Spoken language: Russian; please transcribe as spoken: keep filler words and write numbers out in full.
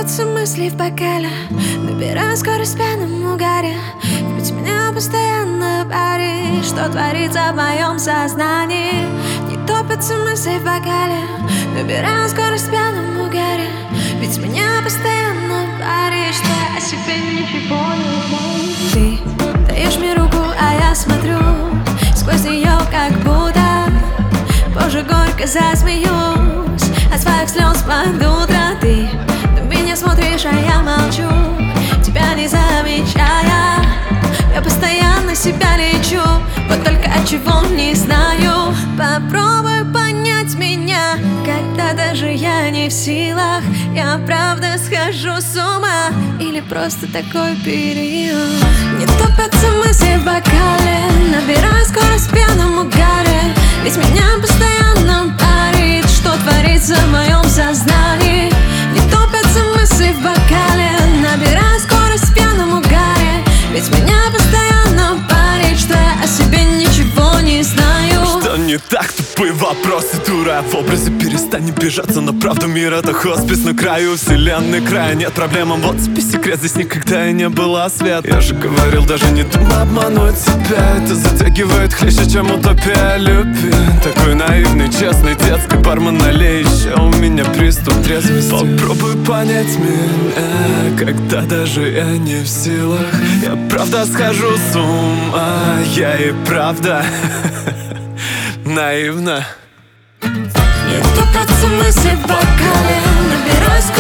топятся мысли в бокале, набираю скорость в пьяном угаре. Ведь меня постоянно парит, что творится в моем сознании. Не топятся мысли в бокале, набираю скорость в пьяном угаре. Ведь меня постоянно парит, что я о себе ничего не знаю. Ты даешь мне руку, а я смотрю сквозь нее, как будто позже горько засмеюсь от своих слез под утро. Ты на меня смотришь, а я молчу, тебя не замечая. Я постоянно себя лечу, вот только от чего не знаю. Попробуй понять меня, когда даже я не в силах. Я правда схожу с ума или просто такой период? Не топятся мысли в бокале, набираю скорость в пьяном угаре. Ведь меня постоянно парит, что творится в моем сознании. Не топятся мысли в бокале, набираю скорость в пьяном угаре. Ведь меня постоянно парит, что я о себе ничего не знаю. Что не так? Тупые вопросы, дура. В образе перестань бежаться, но правду мир — это хоспис на краю вселенной, края нет проблемам. Вот тебе секрет, здесь никогда и не было света. Я же говорил, даже не думай обмануть себя. Это затягивает хлеще, чем утопия любви. Такой наивный, честный, детский бармен, налей еще, у меня приступ трезвости. Попробуй понять меня, когда даже я не в силах. Я правда схожу с ума, я и правда наивно. Не топятся мысли в бокале, набираю